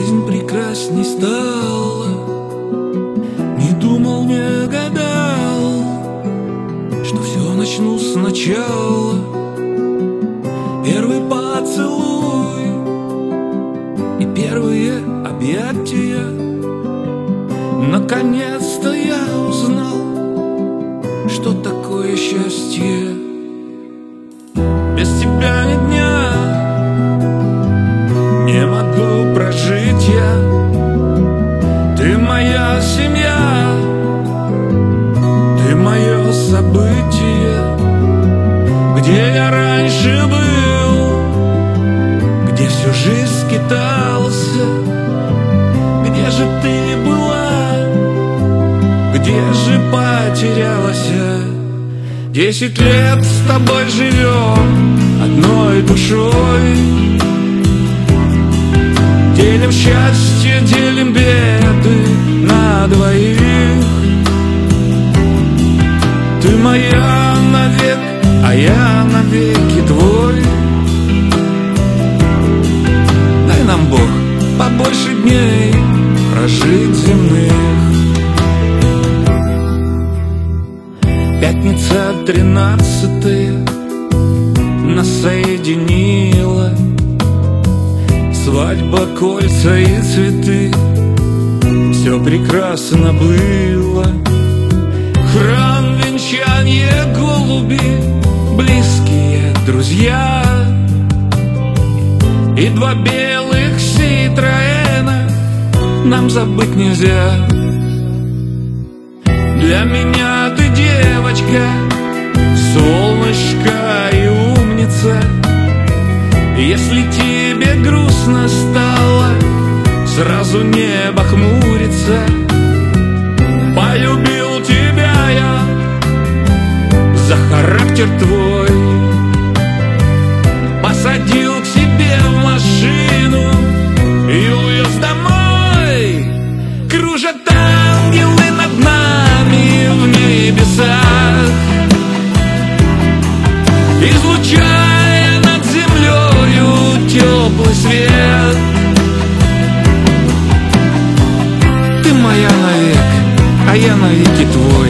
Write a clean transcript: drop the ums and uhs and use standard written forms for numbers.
жизнь прекрасней стала. Не думал, не гадал, что все начну сначала. Первый поцелуй и первые объятия. Наконец-то я узнал, что такое счастье. Без тебя ни дня не могу прожить я. Ты моя семья, ты мое событие. Где я раньше был, где всю жизнь скитался, где же ты была, где же потерялась? 10 лет с тобой живем одной душой. Делим счастье, делим беды на двоих. Ты моя навек, а я навеки твой. Дай нам, Бог, побольше дней прожить земных. Пятница 13-я нас соединила. Свадьба, кольца и цветы, все прекрасно было. Храм, венчанье, голуби, близкие друзья и 2 белых Ситроэна нам забыть нельзя. Для меня ты девочка, солнышко и умница. Если тебе грустно стало, сразу небо хмурится. Полюбил тебя я за характер твой. Посадил к себе в машину и увез домой. Кружат ангелы над нами в небесах, излучая над землею теплый свет. Ты моя навек, а я навеки твой.